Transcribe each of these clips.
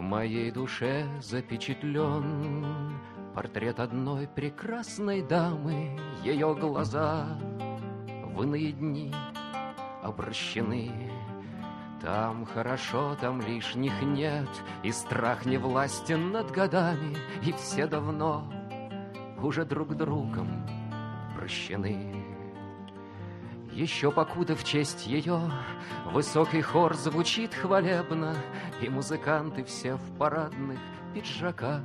моей душе запечатлен портрет одной прекрасной дамы. Ее глаза в иные дни обращены. Там хорошо, там лишних нет, и страх не властен над годами, и все давно уже друг другом прощены. Еще покуда в честь ее высокий хор звучит хвалебно, и музыканты все в парадных пиджаках.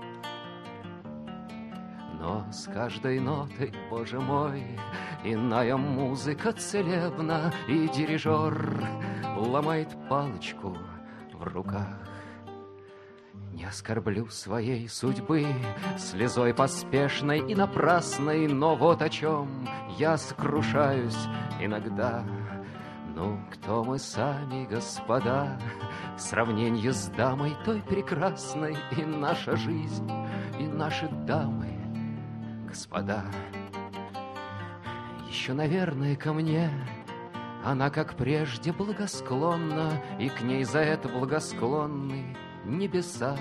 Но с каждой нотой, Боже мой, иная музыка целебна, и дирижер ломает палочку в руках. Не оскорблю своей судьбы слезой поспешной и напрасной, но вот о чем я сокрушаюсь иногда. Ну, кто мы сами, господа, в сравнении с дамой той прекрасной, и наша жизнь, и наши дамы, господа. Еще, наверное, ко мне она, как прежде, благосклонна, и к ней за это благосклонны небеса.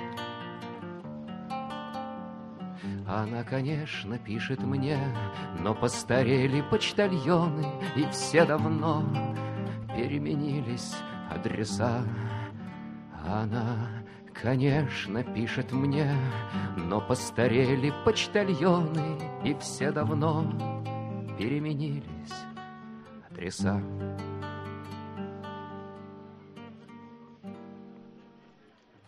Она, конечно, пишет мне, но постарели почтальоны, и все давно переменились адреса. Она, конечно, пишет мне, но постарели почтальоны, и все давно переменились адреса.